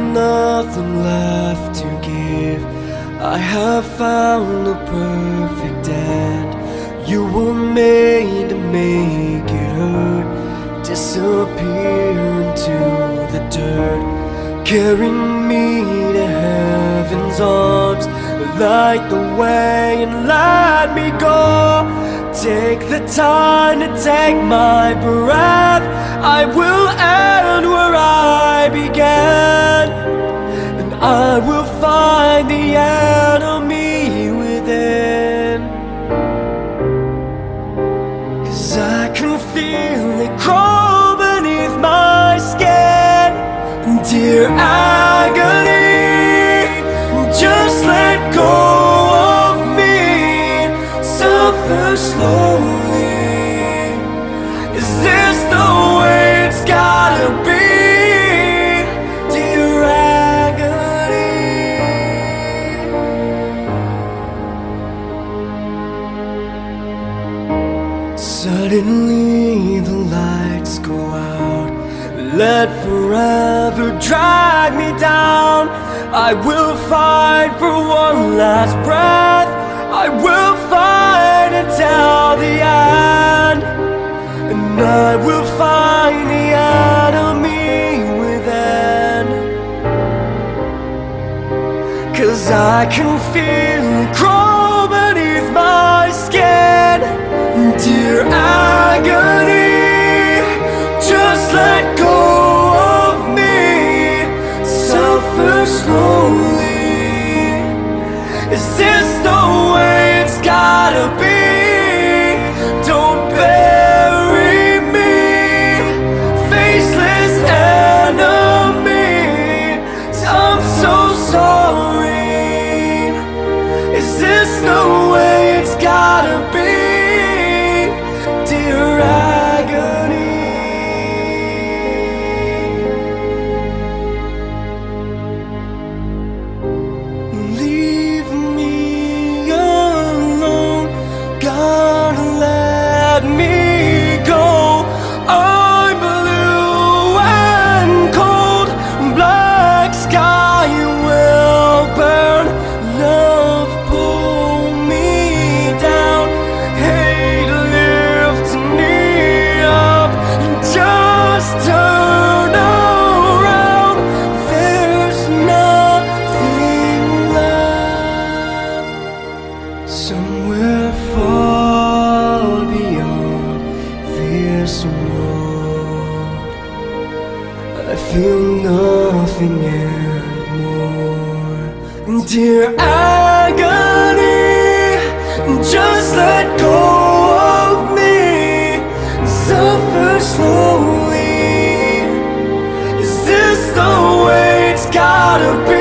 nothing left to give. I have found the perfect end. You were made to make it hurt, disappear into the dirt. Carry me to heaven's arms, light the way and let me go. Take the time to take my breath. I will end where I began, and I will find the enemy within. 'Cause I can feel it crawl beneath my skin. Dear agony, just let go of me. Suffer slowly. Is this the way it's gotta be? Dear agony. Suddenly the lights go out. Let forever drag me down. I will fight for one last breath. I will fight until the end, and I will find the enemy within. 'Cause I can feel it crawl beneath my skin. Dear agony, just let go of me. Suffer slowly. Is this the way it's gotta be? Don't bury me, faceless enemy. I'm so sorry. Is this the way it's gotta be? Dear agony. Leave me alone, God, let me go. I'm blue and cold, black sky will burn. Love pull me down, hate lift me up. Just turn around, there's nothing left. Somewhere far beyond this world, I feel nothing anymore. Dear agony, just let go of me. Suffer slowly. Is this the way it's gotta be?